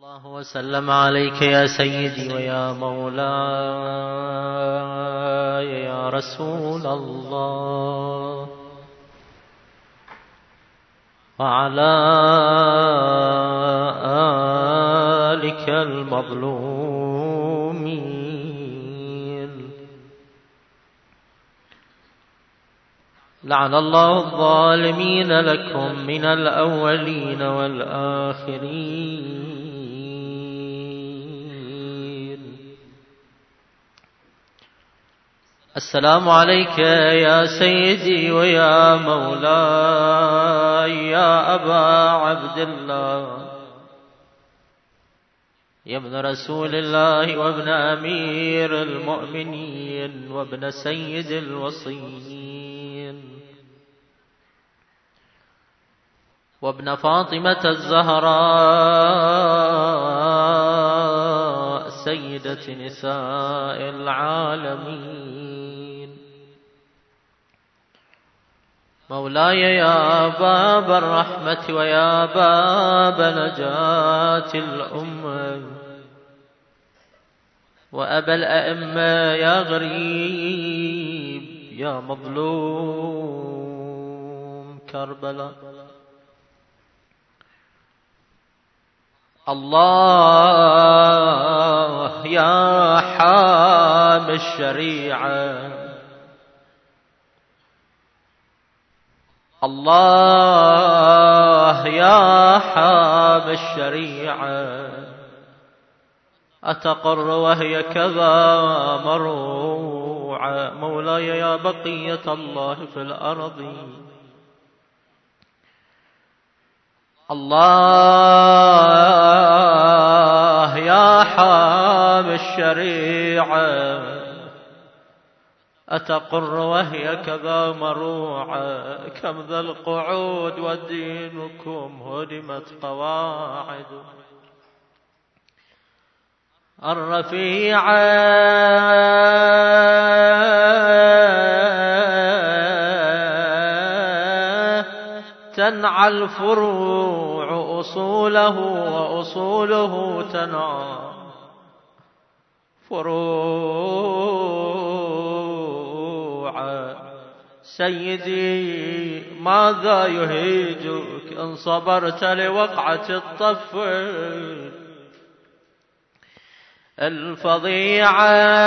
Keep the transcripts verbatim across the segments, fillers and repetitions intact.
الله وسلم عليك يا سيدي ويا مولاي يا رسول الله، وعلى آلك المظلومين. لعن الله الظالمين لكم من الأولين والآخرين. السلام عليك يا سيدي ويا مولاي يا أبا عبد الله، يا ابن رسول الله وابن أمير المؤمنين وابن سيد الوصيين وابن فاطمة الزهراء سيدة نساء العالمين. مولاي يا باب الرحمة ويا باب نجاة الأمة وأبا الأئمة يا غريب يا مظلوم كربلاء. الله يا حام الشريعة، الله يا حام الشريعة، أتقر وهي كذا مروعة. مولاي يا بقية الله في الأرض، الله يا حام الشريعة، أتقر وهي كذا مروعة. كم ذا القعود ودينكم هدمت قواعد الرفيعة. تنعى الفروع أصوله وأصوله تنعى فروعا. سيدي ماذا يهيجك إن صبرت لوقعة الطف الفظيعة.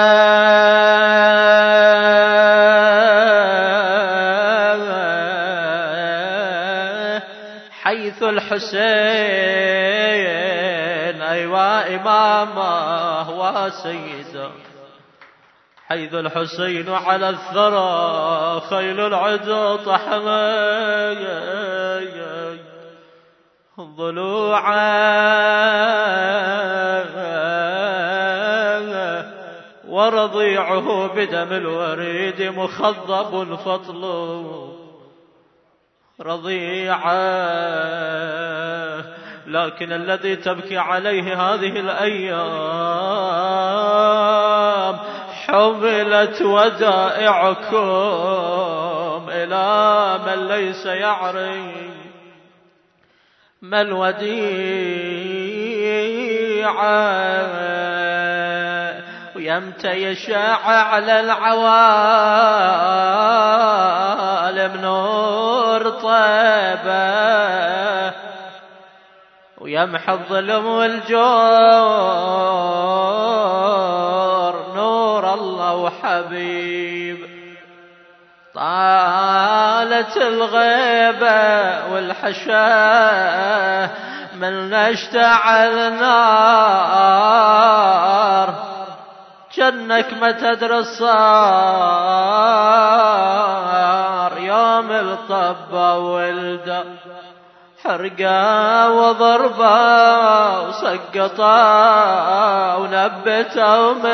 حيث الحسين أيوا إمامه وسيده، حيث الحسين على الثرى خيل العدو طحنا ضلوعا. ورضيعه بدم الوريد مخضب فطل رضيعا. لكن الذي تبكي عليه هذه الأيام حملت ودائعكم إلى من ليس يعرف ما الوديعة. ويمتى يشاع على العوالم نور طيبة، ويمحى الظلم والجور نور الله وحبيب. طالت الغيبة والحشاه من اشتعل نار، جنك ما تدري الصار يوم الطبة ولده حرقا وضربا وسقطا ونبتا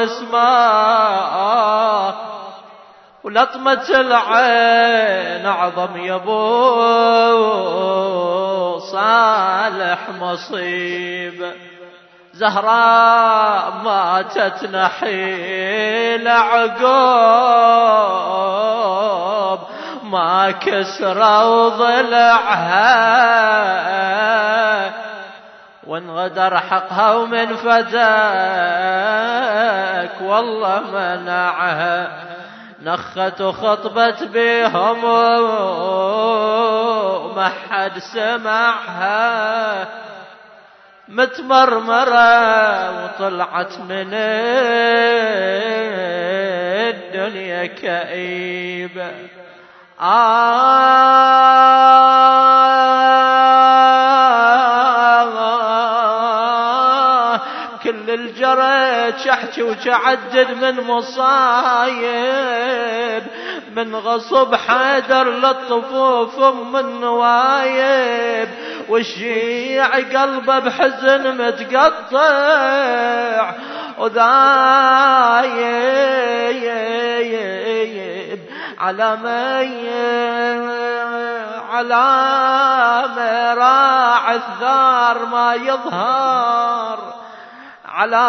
ومسما. ولطمة العين أعظم يبو صالح مصيب. زهراء ماتت نحيل عقوب ما كسروا ضلعها، وانغدر حقها ومن فتاك والله منعها، نخت وخطبت بهم وما حد سمعها، متمرمرة وطلعت من الدنيا كئيبة. آه كل الجريت شحكي وتعدد من مصايب، من غصب حيدر للطفوف من نوايب، والشيع قلبه بحزن متقطع وذايب، على على راعي الثار ما يظهر، على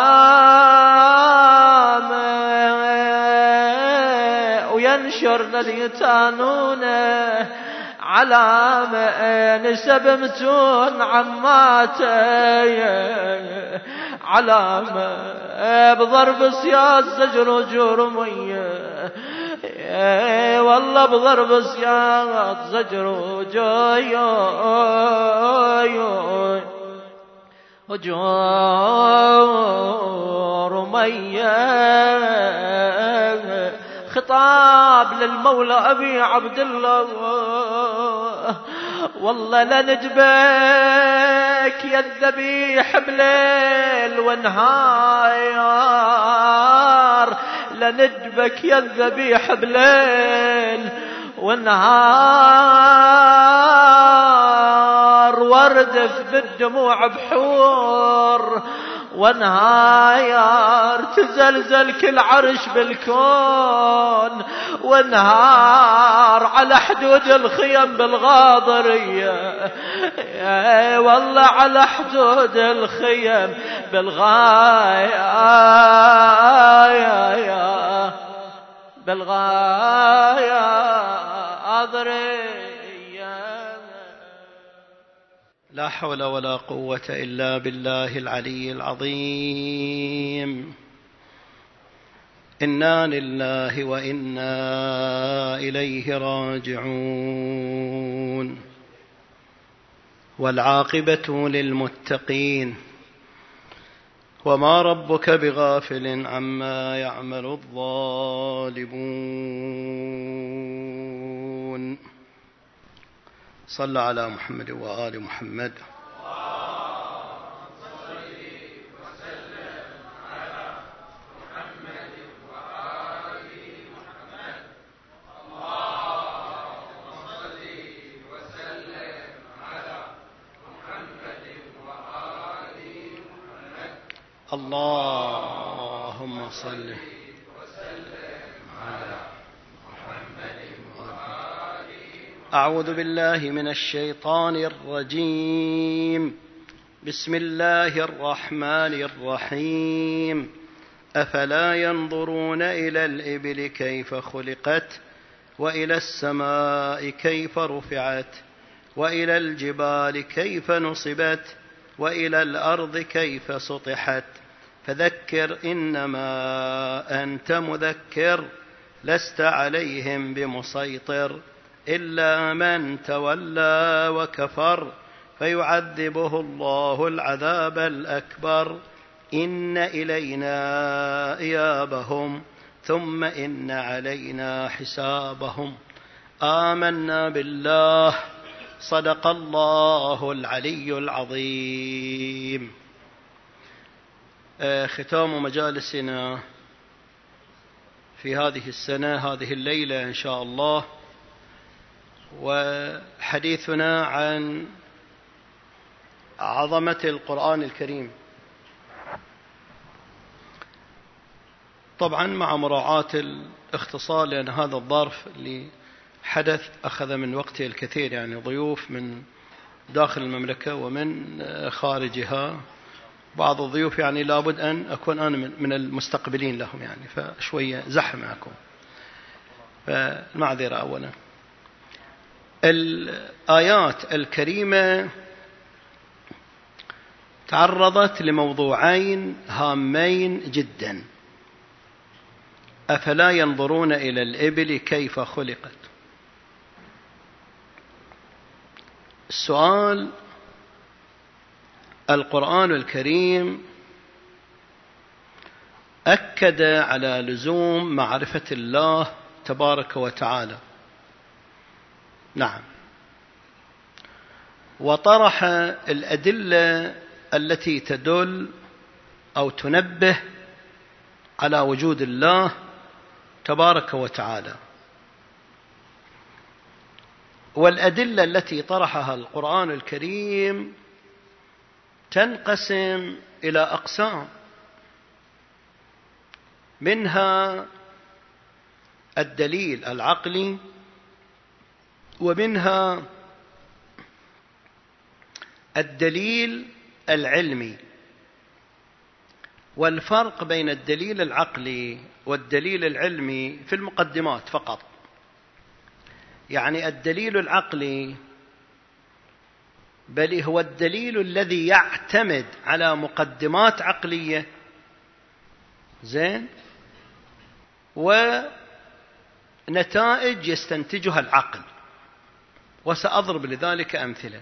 وينشر لليتانونه، على نسب متون عماته، على بضرب سياس زجر وجرميه، والله بضرب سياس زجر وجرميه. خطاب للمولى أبي عبد الله، والله لندبك يا الذبيح بليل ونهار، لندبك يا الذبيح بليل ونهار، واردف بالدموع بحور ونهار، تزلزل كل عرش بالكون ونهار، على حدود الخيم بالغاضرية، والله على حدود الخيم بالغاية بالغاضرية. لا حول ولا قوة إلا بالله العلي العظيم. إنا لله وإنا إليه راجعون، والعاقبة للمتقين، وما ربك بغافل عما يعمل الظالمون. صلى على محمد وآل محمد. اللهم صل وسلم على محمد وآل. أعوذ بالله من الشيطان الرجيم. بسم الله الرحمن الرحيم. أفلا ينظرون إلى الإبل كيف خلقت، وإلى السماء كيف رفعت، وإلى الجبال كيف نصبت، وإلى الأرض كيف سطحت. فذكر إنما أنت مذكر، لست عليهم بمسيطر، إلا من تولى وكفر، فيعذبه الله العذاب الأكبر. إن إلينا إيابهم ثم إن علينا حسابهم. آمنا بالله. صدق الله العلي العظيم. ختام مجالسنا في هذه السنة، هذه الليلة إن شاء الله، وحديثنا عن عظمة القرآن الكريم، طبعا مع مراعاة الاختصار، لأن هذا الظرف اللي حدث أخذ من وقته الكثير، يعني ضيوف من داخل المملكة ومن خارجها، بعض الضيوف يعني لابد أن أكون أنا من المستقبلين لهم، يعني فشوية زحمة معكم، فالمعذرة أولا. الآيات الكريمة تعرضت لموضوعين هامين جدا: أفلا ينظرون إلى الإبل كيف خلقت. السؤال: القرآن الكريم أكد على لزوم معرفة الله تبارك وتعالى، نعم، وطرح الأدلة التي تدل أو تنبه على وجود الله تبارك وتعالى. والأدلة التي طرحها القرآن الكريم تنقسم إلى أقسام، منها الدليل العقلي، ومنها الدليل العلمي. والفرق بين الدليل العقلي والدليل العلمي في المقدمات فقط. يعني الدليل العقلي بل هو الدليل الذي يعتمد على مقدمات عقلية، زين، ونتائج يستنتجها العقل، وسأضرب لذلك أمثلة.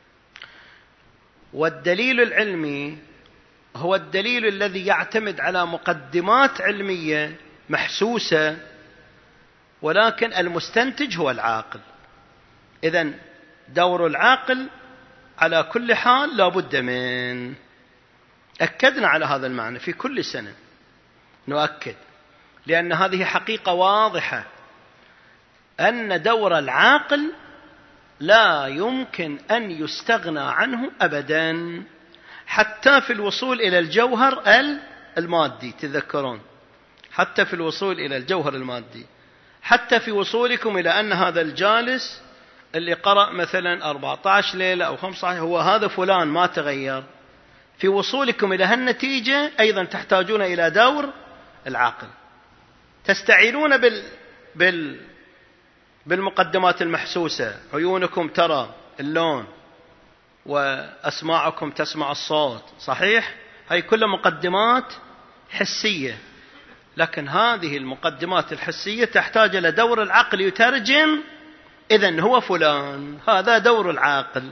والدليل العلمي هو الدليل الذي يعتمد على مقدمات علمية محسوسة، ولكن المستنتج هو العاقل. إذن دور العاقل على كل حال لا بد من، أكدنا على هذا المعنى في كل سنة، نؤكد، لأن هذه حقيقة واضحة، أن دور العاقل لا يمكن أن يستغنى عنه أبدا، حتى في الوصول إلى الجوهر المادي. تذكرون، حتى في الوصول إلى الجوهر المادي، حتى في وصولكم إلى أن هذا الجالس اللي قرأ مثلا أربعة عشر ليلة أو خمسة عشر هو هذا فلان ما تغير، في وصولكم إلى هالنتيجة أيضا تحتاجون إلى دور العقل. تستعينون بال... بال... بالمقدمات المحسوسة، عيونكم ترى اللون، وأسماعكم تسمع الصوت، صحيح؟ هاي كلها مقدمات حسية، لكن هذه المقدمات الحسية تحتاج إلى دور العقل يترجم، إذن هو فلان، هذا دور العاقل.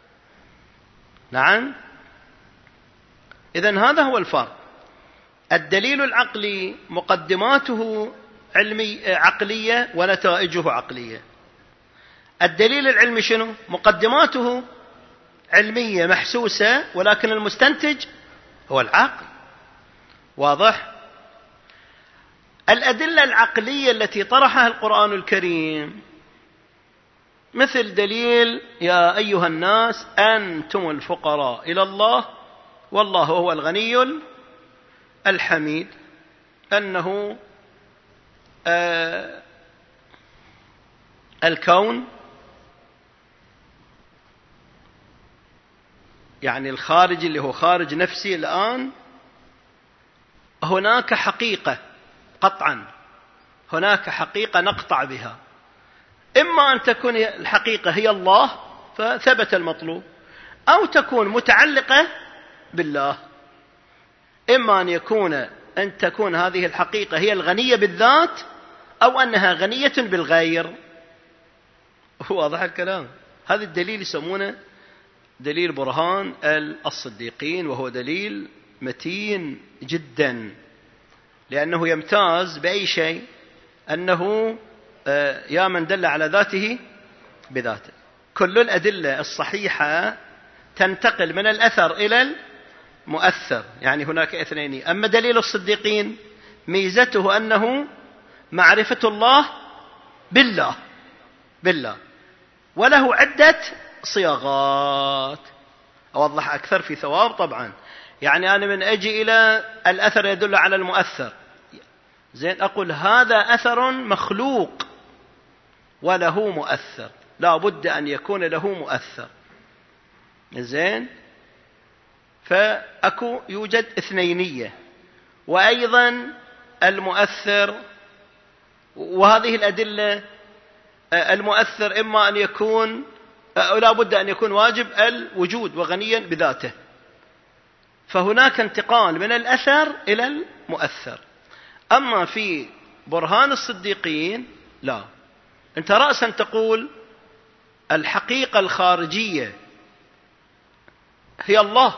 نعم، إذن هذا هو الفرق. الدليل العقلي مقدماته علمي عقلية ونتائجه عقلية. الدليل العلمي شنو؟ مقدماته علمية محسوسة، ولكن المستنتج هو العقل. واضح؟ الأدلة العقلية التي طرحها القرآن الكريم مثل دليل يا أيها الناس أنتم الفقراء إلى الله والله هو الغني الحميد، أنه آه الكون، يعني الخارج اللي هو خارج نفسي الآن، هناك حقيقة قطعا، هناك حقيقة نقطع بها، إما أن تكون الحقيقة هي الله فثبت المطلوب، أو تكون متعلقة بالله. إما أن يكون أن تكون هذه الحقيقة هي الغنية بالذات، أو أنها غنية بالغير. واضح الكلام؟ هذا الدليل يسمونه دليل برهان الصديقين، وهو دليل متين جدا، لأنه يمتاز بأي شيء؟ أنه يا من دل على ذاته بذاته. كل الأدلة الصحيحة تنتقل من الأثر إلى المؤثر، يعني هناك اثنين. أما دليل الصديقين ميزته أنه معرفة الله بالله بالله وله عدة صياغات. أوضح أكثر في ثواب طبعا. يعني أنا من أجي إلى الأثر يدل على المؤثر، زين، أقول هذا أثر مخلوق وله مؤثر، لا بد أن يكون له مؤثر، زين. فأكو يوجد اثنينية، وأيضا المؤثر، وهذه الأدلة المؤثر إما أن يكون، لا بد أن يكون واجب الوجود وغنيا بذاته، فهناك انتقال من الأثر إلى المؤثر. أما في برهان الصديقين لا، أنت رأسا تقول الحقيقة الخارجية هي الله،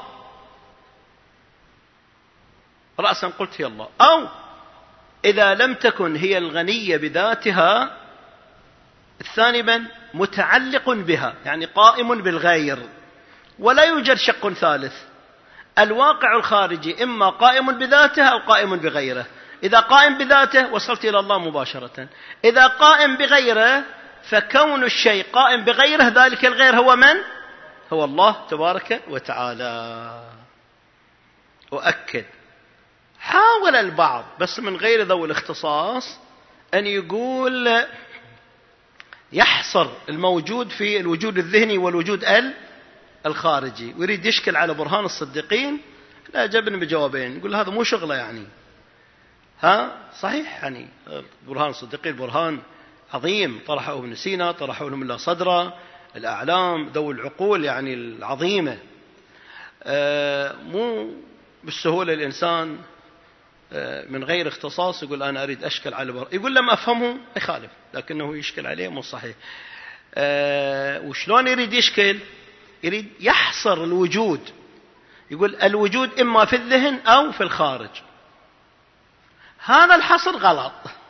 رأسا قلت هي الله، أو إذا لم تكن هي الغنية بذاتها، الثاني من متعلق بها، يعني قائم بالغير، ولا يوجد شق ثالث. الواقع الخارجي إما قائم بذاته أو قائم بغيره. إذا قائم بذاته وصلت إلى الله مباشرة، إذا قائم بغيره فكون الشيء قائم بغيره ذلك الغير هو من؟ هو الله تبارك وتعالى. أؤكد، حاول البعض بس من غير ذوي الاختصاص أن يقول يحصر الموجود في الوجود الذهني والوجود الخارجي، ويريد يشكل على برهان الصديقين. لا، جبن بجوابين، يقول هذا مو شغله يعني. ها صحيح، يعني برهان الصديقين برهان عظيم طرحه ابن سينا، طرحه ابن الله صدرة، الأعلام ذوي العقول يعني العظيمة. آه مو بالسهولة الإنسان آه من غير اختصاص يقول أنا أريد أشكل على برهان، يقول لم أفهمه يخالف، لكنه يشكل عليه مو صحيح. آه وشلون يريد يشكل؟ يريد يحصر الوجود، يقول الوجود إما في الذهن أو في الخارج. هذا الحصر غلط.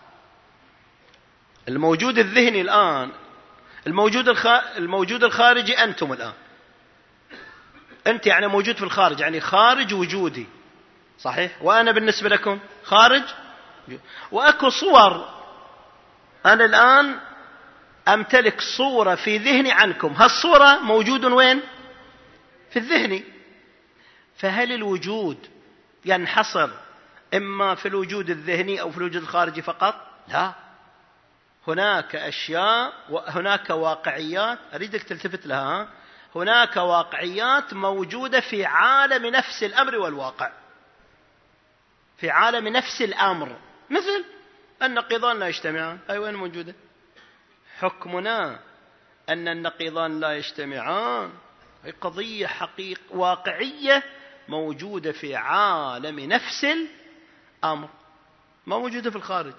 الموجود الذهني الآن، الموجود الموجود الخارجي أنتم الآن. أنت يعني موجود في الخارج، يعني خارج وجودي، صحيح؟ وأنا بالنسبة لكم خارج. وأكو صور، أنا الآن أمتلك صورة في ذهني عنكم، هالصورة موجود وين؟ في الذهني. فهل الوجود ينحصر إما في الوجود الذهني أو في الوجود الخارجي فقط؟ لا، هناك أشياء وهناك واقعيات أريدك تلتفت لها. هناك واقعيات موجودة في عالم نفس الأمر والواقع، في عالم نفس الأمر، مثل النقيضان لا يجتمعان. أي وين موجودة؟ حكمنا أن النقيضان لا يجتمعان هي قضية حقيقة واقعية موجودة في عالم نفس الأمر، ما موجودة في الخارج،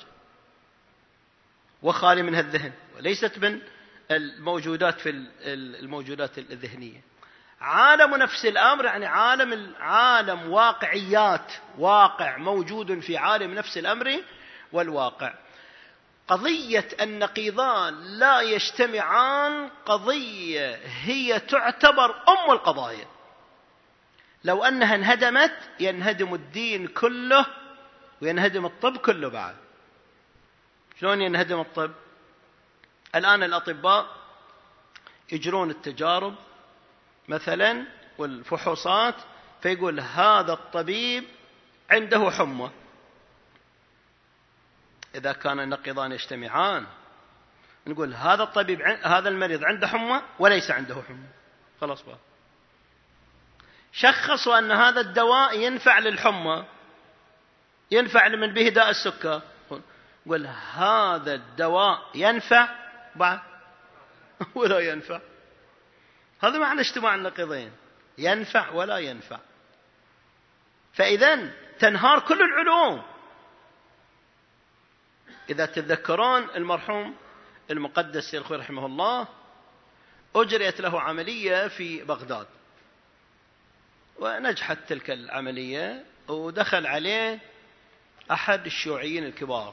وخالي منها الذهن، وليست من الموجودات في الموجودات الذهنية. عالم نفس الأمر يعني عالم عالم واقعيات، واقع موجود في عالم نفس الأمر والواقع. قضية النقيضان لا يجتمعان قضية هي تعتبر أم القضايا. لو أنها انهدمت ينهدم الدين كله وينهدم الطب كله بعد. شلون ينهدم الطب؟ الآن الأطباء يجرون التجارب مثلا والفحوصات، فيقول هذا الطبيب عنده حمى. إذا كان النقيضان يجتمعان نقول هذا الطبيب هذا المريض عنده حمى وليس عنده حمى، خلاص بقى. شخصوا أن هذا الدواء ينفع للحمى، ينفع لمن به داء السكر، قل هذا الدواء ينفع بعد ولا ينفع. هذا معنى اجتماع النقيضين، ينفع ولا ينفع. فإذن تنهار كل العلوم. إذا تتذكرون المرحوم المقدس سيد الخوي رحمه الله، أجريت له عملية في بغداد ونجحت تلك العملية، ودخل عليه أحد الشيوعيين الكبار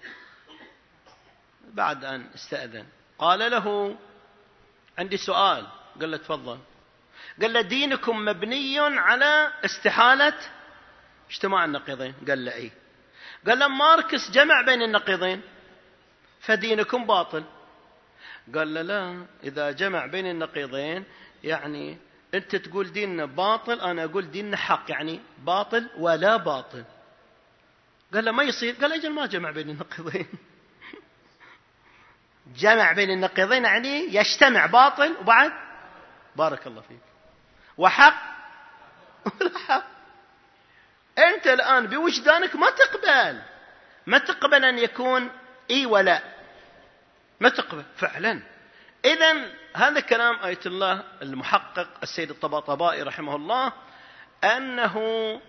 بعد أن استأذن، قال له عندي سؤال. قال له تفضل. قال له دينكم مبني على استحالة اجتماع النقيضين. قال له إيه. قال له ماركس جمع بين النقيضين فدينكم باطل. قال له لا، إذا جمع بين النقيضين يعني أنت تقول ديننا باطل، أنا أقول ديننا حق، يعني باطل ولا باطل. قال له ما يصير. قال أجل ما جمع بين النقيضين. جمع بين النقيضين يعني يجتمع باطل وبعد بارك الله فيك وحق ولا حق. أنت الآن بوجدانك ما تقبل ما تقبل أن يكون إي ولا، ما تقبل فعلا. إذن هذا كلام آية الله المحقق السيد الطباطبائي رحمه الله، أنه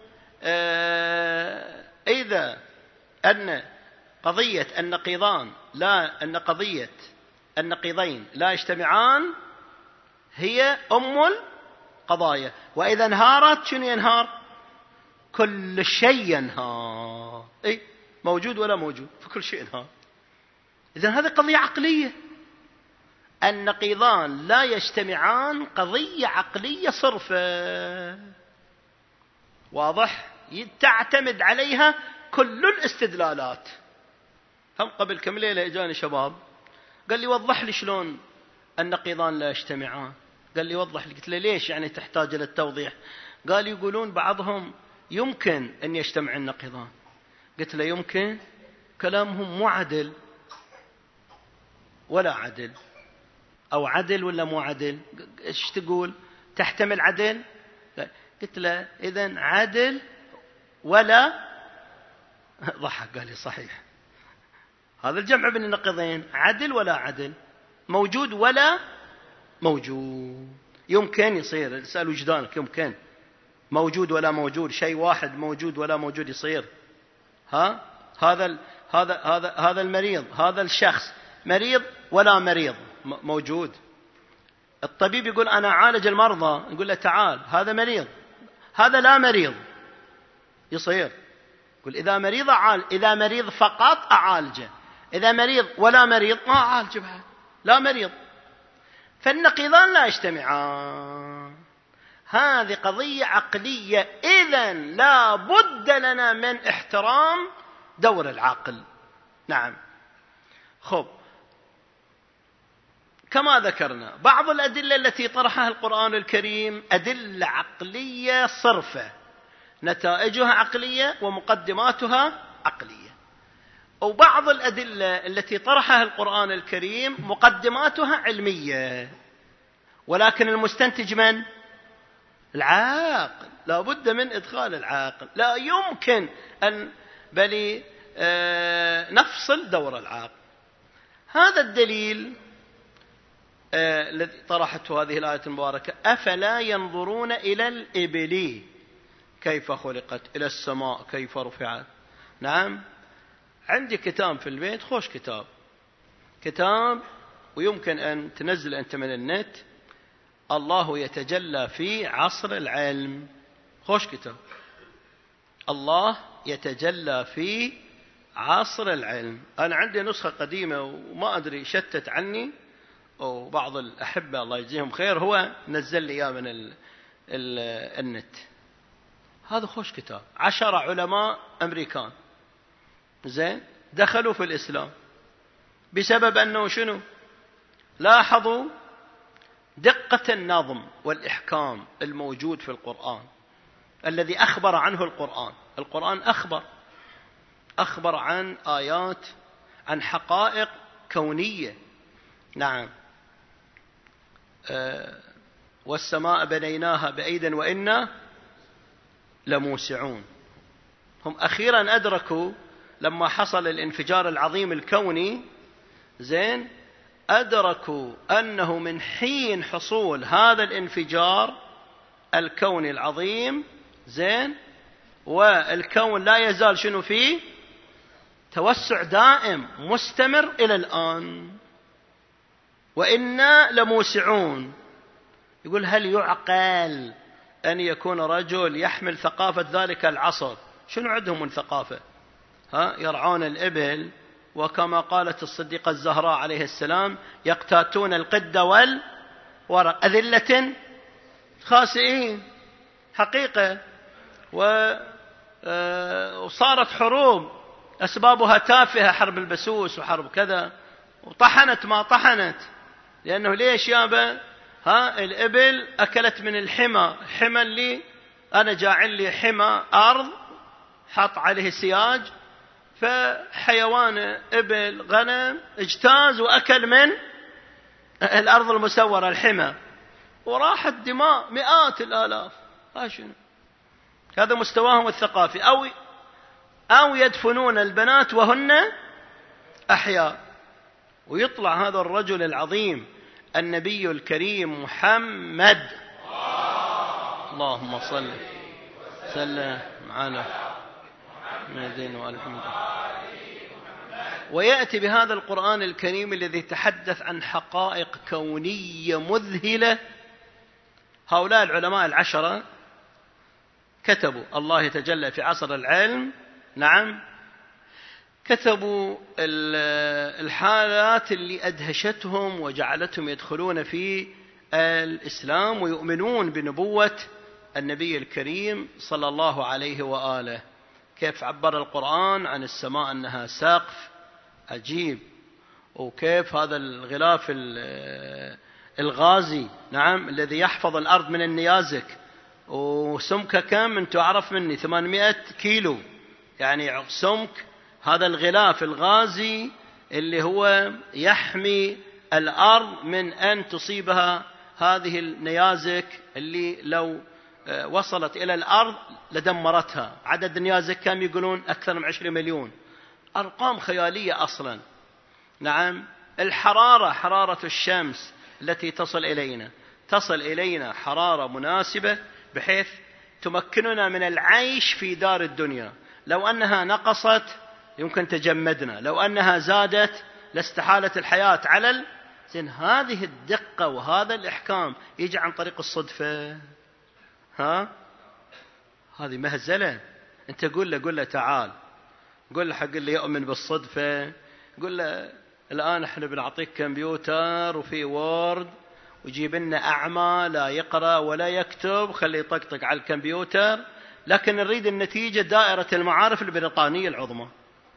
إذا أن قضية النقيضان لا أن قضية النقيضين لا يجتمعان هي أم القضايا، وإذا انهارت شنو ينهار؟ كل شيء ينهار. إيه؟ موجود ولا موجود؟ فكل شيء ينهار. إذن هذه قضية عقلية. النقيضان لا يجتمعان قضية عقلية صرفة، واضح؟ تعتمد عليها كل الاستدلالات. هم قبل كم ليلة اجاني شباب قال لي وضح لي شلون النقيضان لا يجتمعان. قال لي وضح لي. قلت له ليش يعني تحتاج إلى التوضيح؟ قال يقولون بعضهم يمكن أن يجتمع النقيضان. قلت له يمكن؟ كلامهم مو عدل ولا عدل، أو عدل ولا مو عدل؟ إيش تقول؟ تحتمل عدل؟ قلت له إذن عدل ولا. ضحك قال لي صحيح، هذا الجمع بين النقيضين عدل ولا عدل، موجود ولا موجود. يمكن يصير، اسأل وجدانك، يمكن موجود ولا موجود، شيء واحد موجود ولا موجود يصير. ها هذا ال... هذا هذا هذا المريض، هذا الشخص مريض ولا مريض؟ موجود. الطبيب يقول أنا أعالج المرضى، يقول له تعال هذا مريض، هذا لا مريض، يصير. يقول إذا مريض أعالج، إذا مريض فقط أعالجه، إذا مريض ولا مريض ما أعالجه بعد، لا مريض. فالنقيضان لا يجتمعان. هذه قضية عقلية، إذن لا بد لنا من احترام دور العقل. نعم. خب، كما ذكرنا بعض الأدلة التي طرحها القرآن الكريم أدلة عقلية صرفة، نتائجها عقلية ومقدماتها عقلية. وبعض الأدلة التي طرحها القرآن الكريم مقدماتها علمية، ولكن المستنتج من؟ العاقل. لا بد من إدخال العاقل، لا يمكن أن بل آه نفصل دور العاقل. هذا الدليل آه الذي طرحته هذه الآية المباركة: أفلا ينظرون إلى الإبل كيف خلقت، إلى السماء كيف رفعت. نعم، عندي كتاب في البيت، خوش كتاب كتاب ويمكن أن تنزل أنت من النت، الله يتجلى في عصر العلم. خوش كتاب، الله يتجلى في عصر العلم. أنا عندي نسخة قديمة وما أدري شتت عني، وبعض الأحبة الله يجزيهم خير هو نزل لي إياه من ال ال النت. هذا خوش كتاب، عشر علماء أمريكان زين دخلوا في الإسلام بسبب أنه شنو؟ لاحظوا دقة النظم والإحكام الموجود في القرآن الذي أخبر عنه القرآن. القرآن أخبر أخبر عن آيات، عن حقائق كونية. نعم. أه والسماء بنيناها بأيد وإنا لموسعون. هم أخيرا أدركوا لما حصل الانفجار العظيم الكوني، زين، أدركوا أنه من حين حصول هذا الانفجار الكوني العظيم، زين، والكون لا يزال شنو فيه؟ توسع دائم مستمر إلى الآن. وإنا لموسعون. يقول هل يعقل أن يكون رجل يحمل ثقافة ذلك العصر؟ شنو عندهم من ثقافة؟ ها، يرعون الإبل، وكما قالت الصديقة الزهراء عليه السلام: يقتاتون القد والورق أذلة خاسئين. حقيقة. وصارت حروب أسبابها تافهة، حرب البسوس وحرب كذا، وطحنت ما طحنت، لأنه ليش يابا؟ ها، الإبل أكلت من الحمى، الحمى اللي أنا جاعل لي حمى أرض حط عليه سياج، فحيوان إبل غنم اجتاز وأكل من الأرض المسورة الحمى، وراحت دماء مئات الآلاف. شنو هذا مستواهم الثقافي؟ أو أو يدفنون البنات وهن أحياء. ويطلع هذا الرجل العظيم النبي الكريم محمد، اللهم صل وسلم معنا مهدين والحمد ويأتي بهذا القرآن الكريم الذي يتحدث عن حقائق كونية مذهلة. هؤلاء العلماء العشرة كتبوا الله يتجلى في عصر العلم، نعم، كتبوا الحالات اللي أدهشتهم وجعلتهم يدخلون في الإسلام ويؤمنون بنبوة النبي الكريم صلى الله عليه وآله. كيف عبر القرآن عن السماء أنها سقف عجيب، وكيف هذا الغلاف الغازي، نعم، الذي يحفظ الأرض من النيازك، وسمكه كم أنتم أعرف مني ثمانمائة كيلو، يعني سمك هذا الغلاف الغازي اللي هو يحمي الأرض من أن تصيبها هذه النيازك اللي لو وصلت إلى الأرض لدمرتها. عدد النيازك كم يقولون؟ أكثر من عشرين مليون، أرقام خيالية أصلا. نعم، الحرارة، حرارة الشمس التي تصل إلينا تصل إلينا حرارة مناسبة بحيث تمكننا من العيش في دار الدنيا. لو أنها نقصت يمكن تجمدنا، لو أنها زادت لاستحالت الحياة على ال... زين هذه الدقة وهذا الإحكام يجي عن طريق الصدفة؟ ها، هذه مهزلة. أنت قل له قل له تعال، قل له حق اللي يؤمن بالصدفة، قل له الآن احنا بنعطيك كمبيوتر وفي وورد وجيب لنا أعمى لا يقرأ ولا يكتب، خليه يطقطق على الكمبيوتر، لكن نريد النتيجة دائرة المعارف البريطانية العظمى.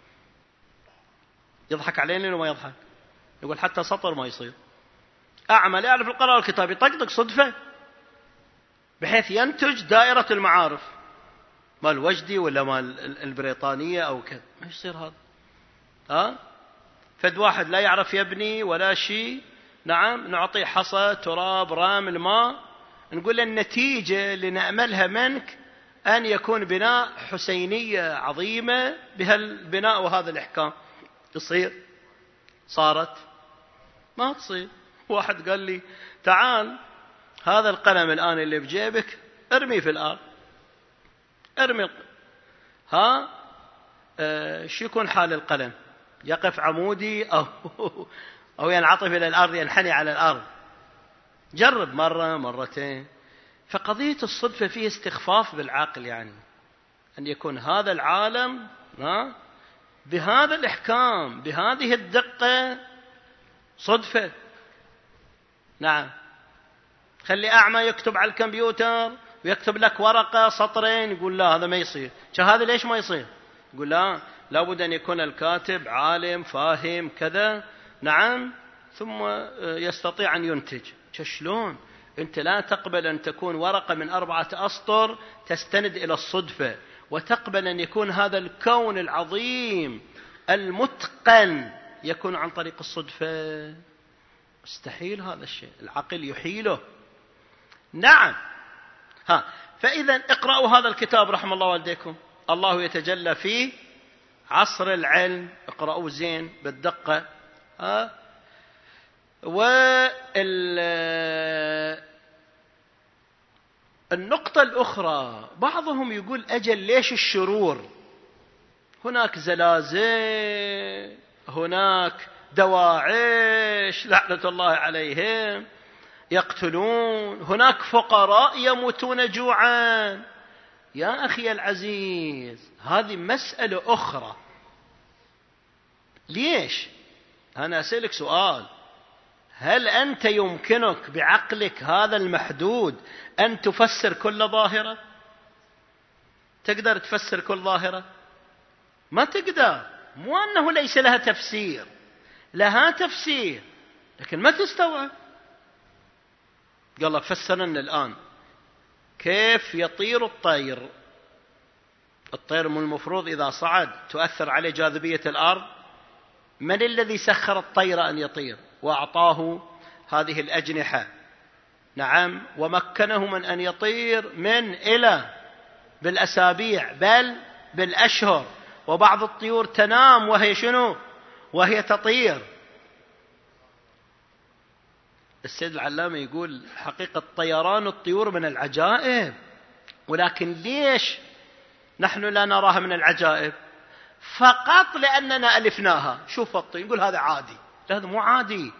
يضحك علينا ولا ما يضحك؟ يقول حتى سطر ما يصير. أعمى لا يعرف القراءة والكتاب يطقطق صدفة بحيث ينتج دائرة المعارف مال وجدي ولا مال البريطانية أو كذا. ما يصير هذا. ها؟ فد واحد لا يعرف يبني ولا شيء، نعم، نعطيه حصى تراب رمل ماء، نقول النتيجة اللي نأملها منك أن يكون بناء حسينية عظيمة بهالبناء وهذا الإحكام. تصير؟ صارت؟ ما تصير. واحد قال لي تعال هذا القلم الآن اللي بجيبك ارمي في الأرض، ارمي الق... ها آه شو يكون حال القلم؟ يقف عمودي أو أو ينعطف إلى الأرض، ينحني على الأرض. جرب مرة مرتين. فقضية الصدفة فيه استخفاف بالعقل، يعني أن يكون هذا العالم ها بهذا الإحكام بهذه الدقة صدفة. نعم، خلي أعمى يكتب على الكمبيوتر ويكتب لك ورقة سطرين، يقول لا هذا ما يصير. هذا ليش ما يصير؟ يقول لا لابد أن يكون الكاتب عالم فاهم كذا، نعم، ثم يستطيع أن ينتج. شلون؟ أنت لا تقبل أن تكون ورقة من أربعة أسطر تستند إلى الصدفة، وتقبل أن يكون هذا الكون العظيم المتقن يكون عن طريق الصدفة؟ مستحيل هذا الشيء، العقل يحيله. نعم. ها، فإذا اقرأوا هذا الكتاب رحم الله والديكم، الله يتجلى فيه عصر العلم، اقرأوا زين بالدقة. ها، والنقطة الأخرى، بعضهم يقول أجل ليش الشرور؟ هناك زلازل، هناك دواعش لعنة الله عليهم يقتلون، هناك فقراء يموتون جوعا. يا أخي العزيز، هذه مسألة أخرى. ليش؟ أنا أسألك سؤال، هل أنت يمكنك بعقلك هذا المحدود أن تفسر كل ظاهرة؟ تقدر تفسر كل ظاهرة؟ ما تقدر. مو أنه ليس لها تفسير، لها تفسير، لكن ما تستوعب. قال الله فسرنا الآن كيف يطير الطير. الطير من المفروض إذا صعد تؤثر عليه جاذبية الأرض. من الذي سخر الطير أن يطير وأعطاه هذه الأجنحة؟ نعم، ومكنه من أن يطير من إلى بالأسابيع بل بالأشهر. وبعض الطيور تنام وهي شنو؟ وهي تطير. السيد العلامة يقول حقيقة طيران الطيور من العجائب، ولكن ليش نحن لا نراها من العجائب فقط لأننا ألفناها. شوف الطين يقول هذا عادي، هذا مو عادي.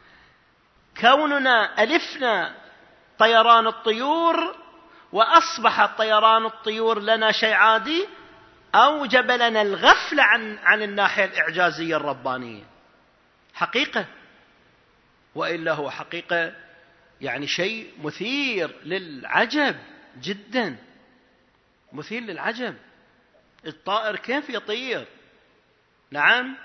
كوننا ألفنا طيران الطيور وأصبح طيران الطيور لنا شيء عادي أوجب لنا الغفلة عن عن الناحية الإعجازية الربانية. حقيقة، وإلا هو حقيقة يعني شيء مثير للعجب جدا، مثير للعجب. الطائر كيف يطير؟ نعم.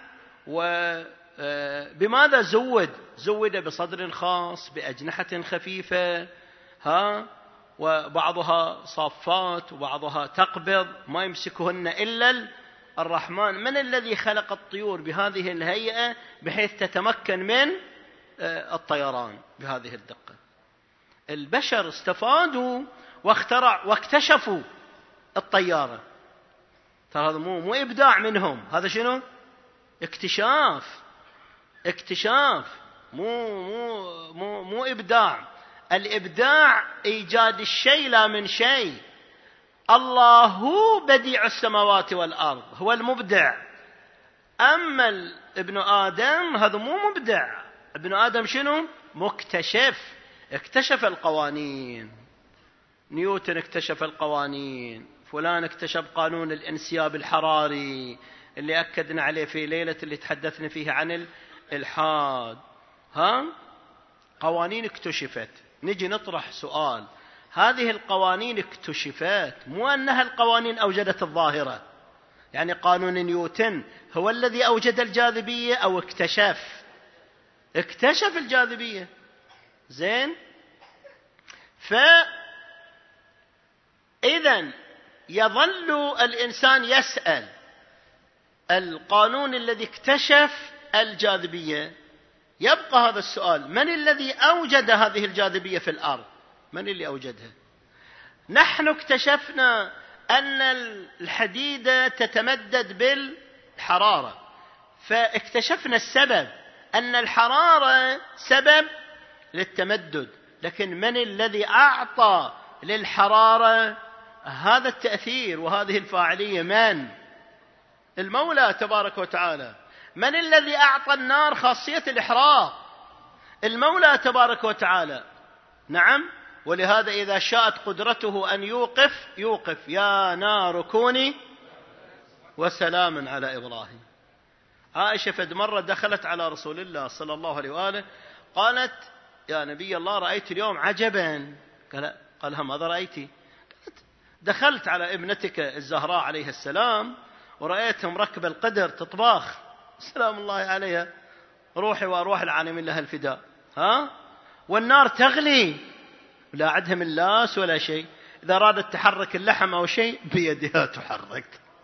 وبماذا زود؟ زود بصدر خاص، بأجنحة خفيفة، ها، وبعضها صافات وبعضها تقبض، ما يمسكهن إلا الرحمن. من الذي خلق الطيور بهذه الهيئة بحيث تتمكن من الطيران بهذه الدقة؟ البشر استفادوا واخترع واكتشفوا الطيارة. ترى هذا مو مو إبداع منهم، هذا شنو؟ اكتشاف. اكتشاف مو مو مو مو إبداع. الإبداع إيجاد الشيء لا من شيء. الله هو بديع السماوات والأرض، هو المبدع. أما ابن آدم هذا مو مبدع، ابن آدم شنو؟ مكتشف. اكتشف القوانين، نيوتن اكتشف القوانين، فلان اكتشف قانون الانسياب الحراري اللي أكدنا عليه في ليلة اللي تحدثنا فيها عن الإلحاد. ها، قوانين اكتشفت. نجي نطرح سؤال، هذه القوانين اكتشفت، مو أنها القوانين أوجدت الظاهرة. يعني قانون نيوتن هو الذي أوجد الجاذبية أو اكتشف؟ اكتشف الجاذبية. زين. فإذن يظل الإنسان يسأل، القانون الذي اكتشف الجاذبية، يبقى هذا السؤال: من الذي أوجد هذه الجاذبية في الأرض؟ من اللي أوجدها؟ نحن اكتشفنا أن الحديدة تتمدد بالحرارة، فاكتشفنا السبب، أن الحرارة سبب للتمدد. لكن من الذي أعطى للحرارة هذا التأثير وهذه الفاعلية؟ من؟ المولى تبارك وتعالى. من الذي أعطى النار خاصية الإحراق؟ المولى تبارك وتعالى. نعم. ولهذا إذا شاءت قدرته أن يوقف يوقف: يا نار كوني وسلاما على إبراهيم. عائشة فد مرة دخلت على رسول الله صلى الله عليه وآله، قالت: يا نبي الله، رأيت اليوم عجبا. قال قالها: ماذا رأيتي؟ قالت: دخلت على ابنتك الزهراء عليه السلام ورأيتها مركبة القدر تطبخ سلام الله عليها، روحي وأروح العالمين لها الفداء، ها، والنار تغلي، لا عندها من لاس ولا شيء، إذا أرادت تحرك اللحم أو شيء بيدها تحرك.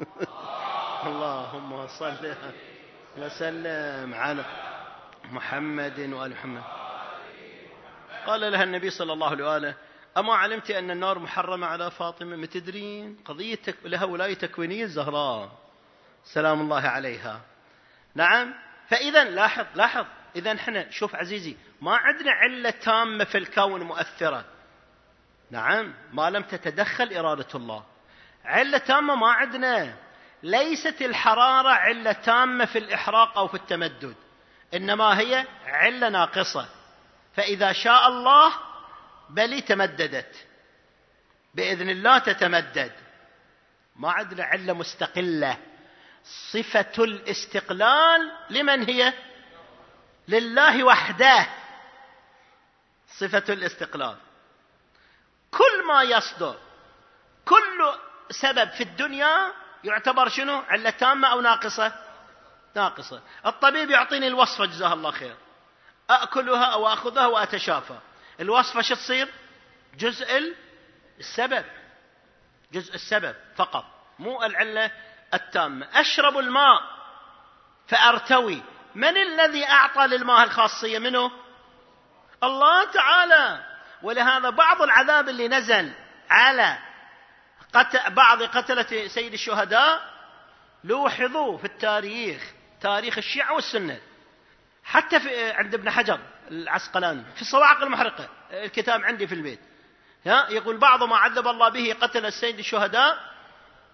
اللهم صل وسلم على محمد وآل محمد. قال لها النبي صلى الله عليه وآله: أما علمت أن النار محرمة على فاطمة؟ ما تدرين؟ قضية لها ولاية تكوينية الزهراء سلام الله عليها. نعم. فإذا لاحظ لاحظ إذا احنا شوف عزيزي، ما عندنا علة تامة في الكون مؤثرة. نعم. ما لم تتدخل إرادة الله. علة تامة ما عندنا. ليست الحرارة علة تامة في الإحراق أو في التمدد، إنما هي علة ناقصة. فإذا شاء الله بل تمددت، بإذن الله تتمدد. ما عندنا علة مستقلة. صفة الاستقلال لمن هي؟ لله وحده. صفة الاستقلال. كل ما يصدر، كل سبب في الدنيا يعتبر شنو؟ علة تامة أو ناقصة؟ ناقصة. الطبيب يعطيني الوصفة جزاه الله خير، أأكلها أو أخذها وأتشافى. الوصفة شو تصير؟ جزء السبب، جزء السبب فقط، مو العلة التامة. أشرب الماء فأرتوي. من الذي أعطى للماء الخاصية؟ منه؟ الله تعالى. ولهذا بعض العذاب اللي نزل على قتل بعض قتلة سيد الشهداء لوحظوا في التاريخ، تاريخ الشيعة والسنة، حتى في عند ابن حجر العسقلاني في الصواعق المحرقة، الكتاب عندي في البيت، ها، يقول: بعض ما عذب الله به قتل السيد الشهداء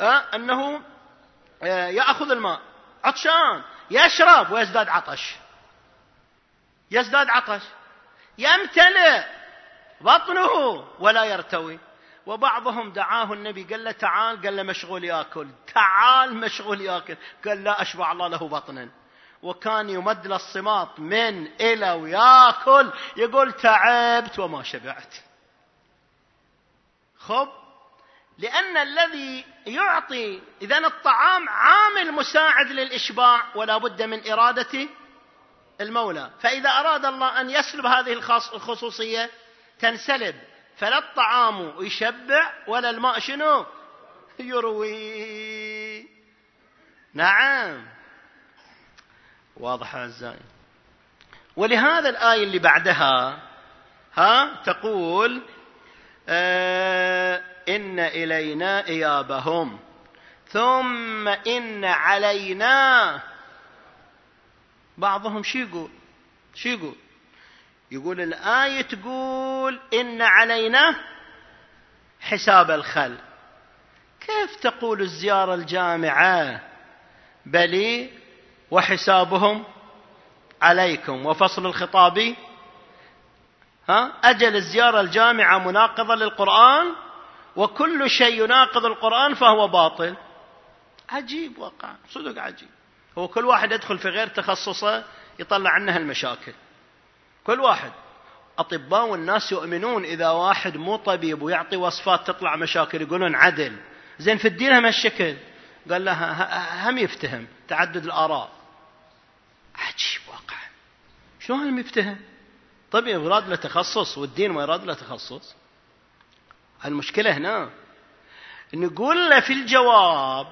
أنه يأخذ الماء عطشان يشرب ويزداد عطش، يزداد عطش، يمتلئ بطنه ولا يرتوي. وبعضهم دعاه النبي قال له تعال، قال له مشغول يأكل، تعال مشغول يأكل، قال لا أشبع الله له بطنا. وكان يمد للصماط من إلى ويأكل، يقول تعبت وما شبعت. خب، لأن الذي يعطي إذن الطعام عامل مساعد للإشباع، ولا بد من إرادة المولى. فإذا أراد الله أن يسلب هذه الخصوصية تنسلب، فلا الطعام يشبع ولا الماء شنو يروي. نعم، واضح أعزائي. ولهذا الآية اللي بعدها ها تقول آه إن إلينا إيابهم ثم إن علينا. بعضهم شو يقول شو يقول يقول الآية تقول إن علينا حساب الخلق. كيف تقول الزيارة الجامعة بل وحسابهم عليكم، وفصل الخطاب ها أجل الزيارة الجامعة مناقضة للقرآن، وكل شيء يناقض القرآن فهو باطل. عجيب، واقع صدق عجيب. هو كل واحد يدخل في غير تخصصه يطلع عنها المشاكل. كل واحد أطباء والناس يؤمنون إذا واحد مو طبيب ويعطي وصفات تطلع مشاكل يقولون عدل. زين في الدين هم هالشكل، قال لها هم يفتهم تعدد الآراء. عجيب واقع، شلون هم يفتهم؟ طبيب يراد له تخصص والدين ما يراد له تخصص. المشكلة هنا نقول له في الجواب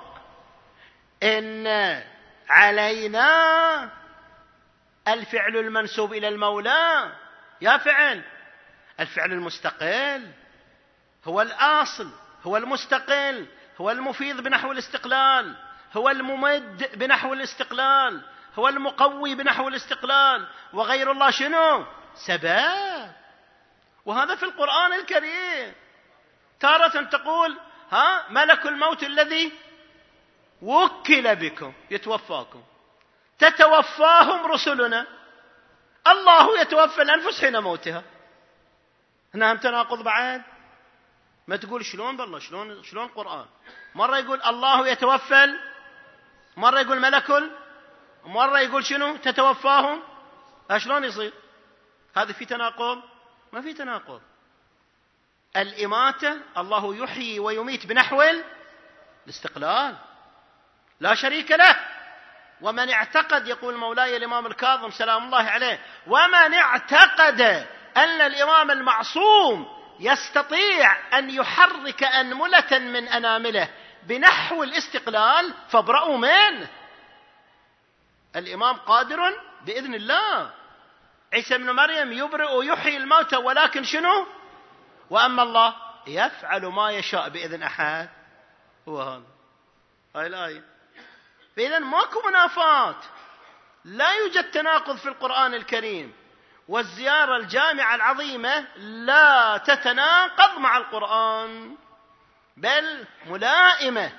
إن علينا الفعل المنسوب إلى المولى يا فعل، الفعل المستقل هو الأصل، هو المستقل، هو المفيض بنحو الاستقلال، هو الممد بنحو الاستقلال، هو المقوي بنحو الاستقلال، وغير الله شنو؟ سبب. وهذا في القرآن الكريم. تارة تقول ها ملك الموت الذي وكل بكم يتوفاكم، تتوفاهم رسلنا، الله يتوفى الأنفس حين موتها. هنا هم تناقض بعد. ما تقول شلون بالله، شلون شلون القرآن مرة يقول الله يتوفى، مرة يقول ملك، مرة يقول شنو تتوفاهم. شلون يصير هذا؟ في تناقض؟ ما في تناقض. الإماتة الله يحيي ويميت بنحو الاستقلال لا شريك له. ومن اعتقد، يقول مولاي الإمام الكاظم سلام الله عليه، ومن اعتقد أن الإمام المعصوم يستطيع أن يحرك أنملة من أنامله بنحو الاستقلال فابرأوا منه. الإمام قادر بإذن الله. عيسى ابن مريم يبرئ ويحيي الموتى، ولكن شنو؟ وأما الله يفعل ما يشاء بإذن أحد. هو هذا، هاي الآية. فإذن ماكو منافاة، لا يوجد تناقض في القرآن الكريم. والزيارة الجامعة العظيمة لا تتناقض مع القرآن، بل ملائمة،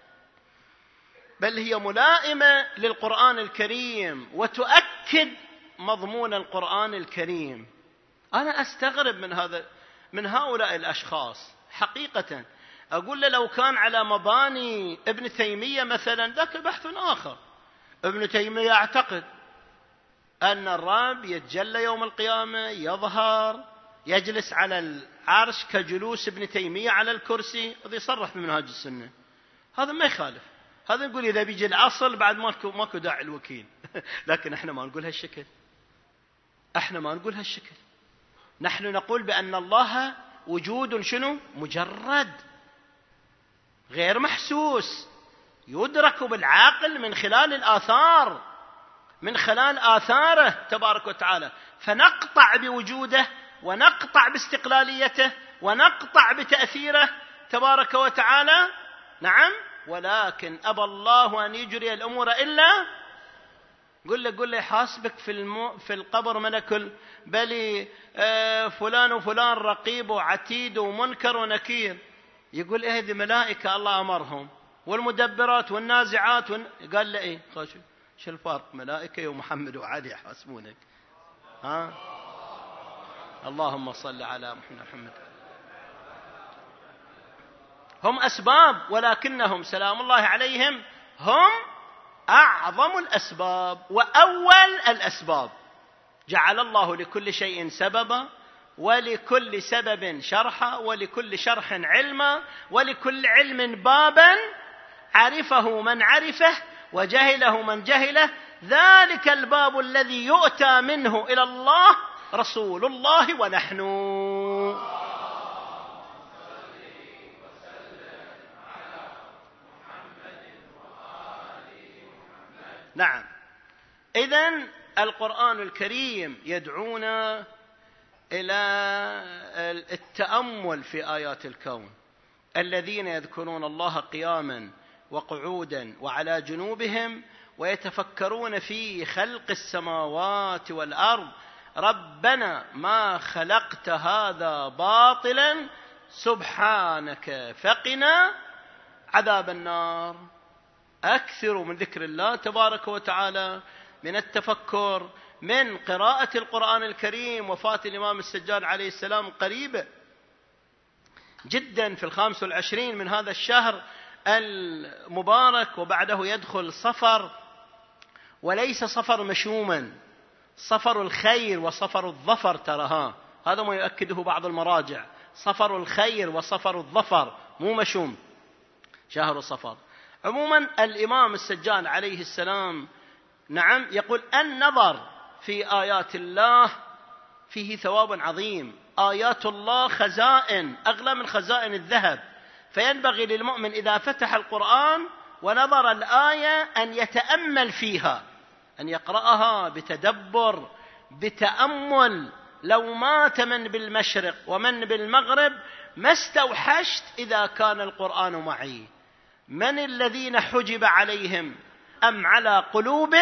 بل هي ملائمة للقرآن الكريم وتؤكد مضمون القرآن الكريم. أنا أستغرب من هذا من هؤلاء الأشخاص حقيقة. أقول له لو كان على مباني ابن تيمية مثلا ذاك بحث آخر. ابن تيمية يعتقد أن الرب يتجلى يوم القيامة، يظهر، يجلس على العرش كجلوس ابن تيمية على الكرسي. هذا يصرح بمنهاج السنة، هذا ما يخالف. هذا نقول إذا بيجي العصر بعد ماكو ماكو داعي الوكيل. لكن احنا ما نقول هالشكل، احنا ما نقول هالشكل. نحن نقول بأن الله وجود شنو؟ مجرد غير محسوس، يدرك بالعقل من خلال الآثار، من خلال آثاره تبارك وتعالى. فنقطع بوجوده ونقطع باستقلاليته ونقطع بتأثيره تبارك وتعالى. نعم، ولكن أبى الله أن يجري الأمور إلا قل له قل له حاسبك في المو في القبر ملك، بل آه فلان وفلان رقيب وعتيد ومنكر ونكير. يقول إيه هذه ملائكة الله أمرهم. والمدبرات والنازعات والن... قال له إيه؟ قال شو الفرق؟ ملائكة ومحمد وعلي يحاسبونك. ها؟ اللهم صل على محمد. هم أسباب، ولكنهم سلام الله عليهم هم أعظم الأسباب وأول الأسباب. جعل الله لكل شيء سببا، ولكل سبب شرحا، ولكل شرح علما، ولكل علم بابا عرفه من عرفه وجهله من جهله. ذلك الباب الذي يؤتى منه إلى الله رسول الله ونحن. نعم. إذن القرآن الكريم يدعونا إلى التأمل في آيات الكون. الذين يذكرون الله قياما وقعودا وعلى جنوبهم ويتفكرون في خلق السماوات والأرض ربنا ما خلقت هذا باطلا سبحانك فقنا عذاب النار. أكثروا من ذكر الله تبارك وتعالى، من التفكر، من قراءة القرآن الكريم. وفاة الإمام السجاد عليه السلام قريبة جدا في الخامس والعشرين من هذا الشهر المبارك، وبعده يدخل صفر، وليس صفر مشوما، صفر الخير وصفر الظفر. ترها هذا ما يؤكده بعض المراجع، صفر الخير وصفر الظفر، مو مشوم، شهر صفر. عموما الإمام السجاد عليه السلام نعم يقول النظر في آيات الله فيه ثواب عظيم. آيات الله خزائن أغلى من خزائن الذهب، فينبغي للمؤمن إذا فتح القرآن ونظر الآية أن يتأمل فيها، أن يقرأها بتدبر بتأمل. لو مات من بالمشرق ومن بالمغرب ما استوحشت إذا كان القرآن معي. من الذين حجب عليهم أم على قلوب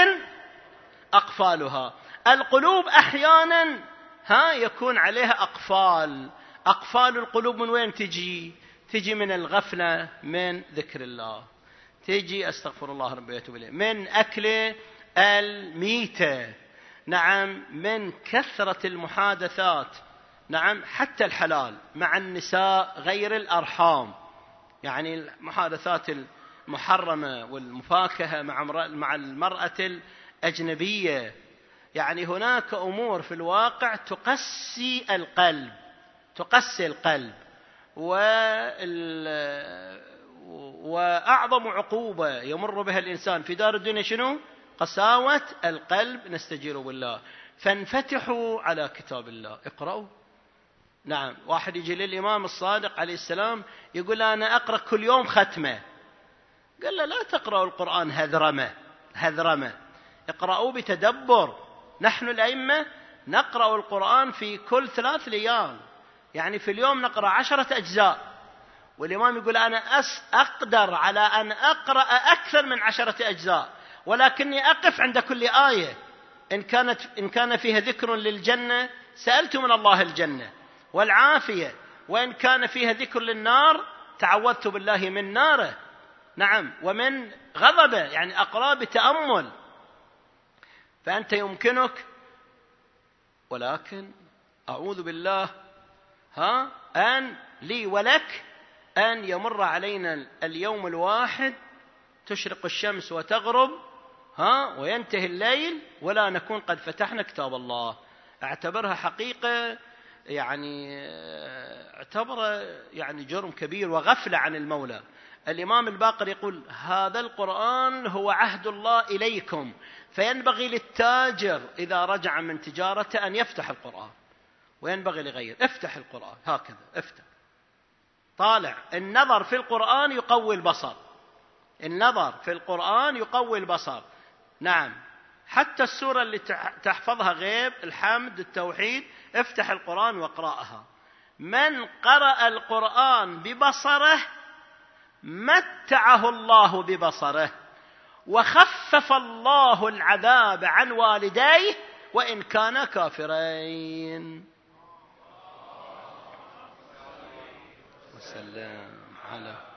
أقفالها؟ القلوب أحيانا ها يكون عليها أقفال. أقفال القلوب من وين تجي؟ تجي من الغفلة من ذكر الله، تجي أستغفر الله ربي وأتوب إليه، من أكل الميتة، نعم، من كثرة المحادثات، نعم، حتى الحلال مع النساء غير الأرحام، يعني المحادثات المحرمة والمفاكهة مع المرأة الأجنبية. يعني هناك أمور في الواقع تقسي القلب، تقسي القلب. وأعظم عقوبة يمر بها الإنسان في دار الدنيا شنو؟ قساوة القلب. نستجير بالله. فانفتحوا على كتاب الله، اقرأوا. نعم، واحد يجي للإمام الصادق عليه السلام يقول أنا أقرأ كل يوم ختمة. قال له لا تقرأوا القرآن هذرمة هذرمة، اقرأوا بتدبر. نحن الأئمة نقرأ القرآن في كل ثلاث ليال، يعني في اليوم نقرأ عشرة أجزاء، والإمام يقول أنا أقدر على أن أقرأ أكثر من عشرة أجزاء، ولكني أقف عند كل آية. إن كانت إن كان فيها ذكر للجنة سألت من الله الجنة والعافية، وإن كان فيها ذكر للنار تعوذت بالله من ناره، نعم، ومن غضبه. يعني أقرأ بتأمل. فأنت يمكنك، ولكن أعوذ بالله ها أن لي ولك أن يمر علينا اليوم الواحد تشرق الشمس وتغرب ها وينتهي الليل ولا نكون قد فتحنا كتاب الله. اعتبرها حقيقة، يعني اعتبر يعني جرم كبير وغفلة عن المولى. الإمام الباقر يقول هذا القرآن هو عهد الله إليكم، فينبغي للتاجر إذا رجع من تجارته أن يفتح القرآن، وينبغي لغير افتح القرآن هكذا، افتح طالع. النظر في القرآن يقوي البصر، النظر في القرآن يقوي البصر. نعم، حتى السورة اللي تحفظها غيب، الحمد، التوحيد، افتح القرآن واقرأها. من قرأ القرآن ببصره متعه الله ببصره، وخفف الله العذاب عن والديه وإن كانا كافرين. وسلام على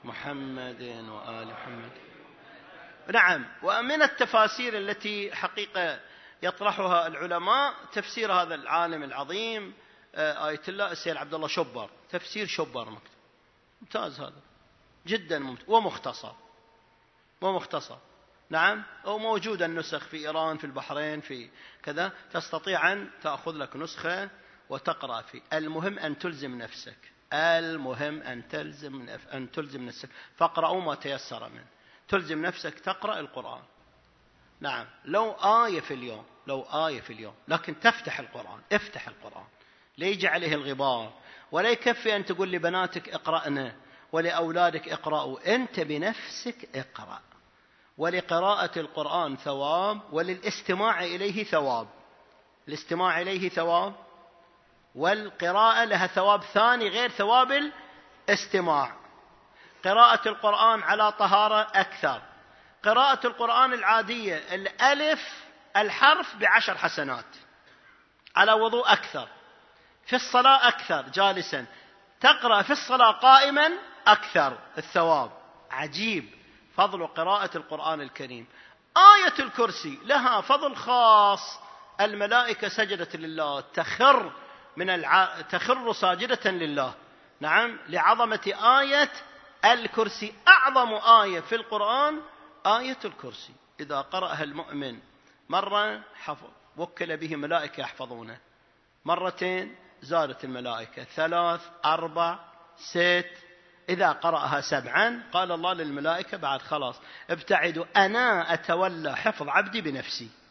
محمد وآل محمد. نعم. ومن التفاسير التي حقيقة يطرحها العلماء تفسير هذا العالم العظيم آية الله السيد عبد الله شبر، تفسير شبر مكتوب ممتاز، هذا جدا ممتاز ومختصر ومختصر. نعم. وموجود النسخ في إيران، في البحرين، في كذا، تستطيع أن تأخذ لك نسخة وتقرأ فيه. المهم أن تلزم نفسك، المهم أن تلزم أن تلزم نفسك، فاقرأوا ما تيسر منه، تلزم نفسك تقرأ القرآن. نعم. لو آية في اليوم، لو آية في اليوم، لكن تفتح القرآن، افتح القرآن، لا يجي عليه الغبار، ولا يكفي أن تقول لبناتك اقرأنا ولأولادك اقرأوا، أنت بنفسك اقرأ. ولقراءة القرآن ثواب، وللاستماع إليه ثواب. الاستماع إليه ثواب، والقراءة لها ثواب ثاني غير ثواب الاستماع. قراءة القرآن على طهارة أكثر. قراءة القرآن العادية الألف الحرف بعشر حسنات، على وضوء أكثر، في الصلاة أكثر جالسا، تقرأ في الصلاة قائما أكثر الثواب. عجيب فضل قراءة القرآن الكريم. آية الكرسي لها فضل خاص، الملائكة سجدت لله، تخر من الع... تخر ساجدة لله. نعم. لعظمة آية الكرسي، أعظم آية في القرآن آية الكرسي. إذا قرأها المؤمن مرة حفظ، وكل به ملائكة يحفظونه، مرتين زادت الملائكة، ثلاث، أربع، ست. إذا قرأها سبعا قال الله للملائكة بعد خلاص ابتعدوا، أنا أتولى حفظ عبدي بنفسي.